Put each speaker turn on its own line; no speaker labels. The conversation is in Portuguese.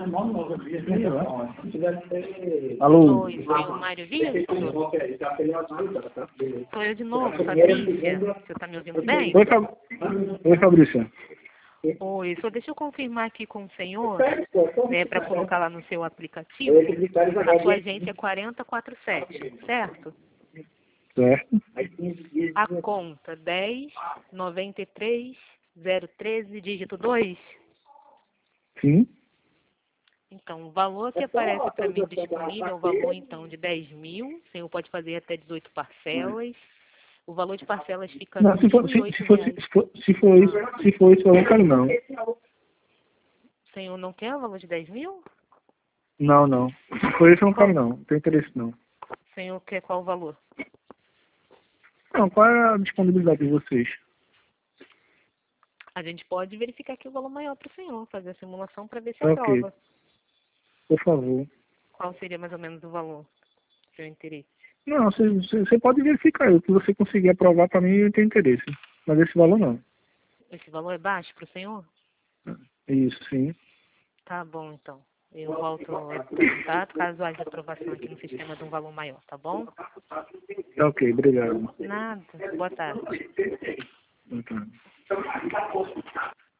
Alô?
Oi, senhor Mário Vitor? Sou eu de novo, Fabrícia. Você está me ouvindo bem?
Oi, Fabrícia.
Oi, só deixa eu confirmar aqui com o senhor, né, para colocar lá no seu aplicativo. A sua agência é 4047, certo?
Certo?
A conta 10 93 013, dígito 2.
Sim.
Então, o valor que aparece para mim disponível é o valor, então, de 10 mil. O senhor pode fazer até 18 parcelas. O valor de parcelas fica
Não,
R$ 1.008.
se for isso, eu não quero não.
O senhor não quer o valor de 10 mil?
Não. Se for isso, eu não quero não. Não tem interesse não.
O senhor quer qual o valor?
Não, qual é a disponibilidade de vocês?
A gente pode verificar aqui o valor maior para o senhor, fazer a simulação para ver se
Tá ok.
aprova.
Por favor.
Qual seria mais ou menos o valor do seu interesse?
Não, você pode verificar. O que você conseguir aprovar para mim, eu tenho interesse. Mas esse valor não.
Esse valor é baixo para o senhor?
Isso, sim.
Tá bom, então. Eu volto ao contato caso haja aprovação aqui no sistema de um valor maior, tá bom?
Tá ok, obrigado.
Nada. Boa tarde.
Boa tarde.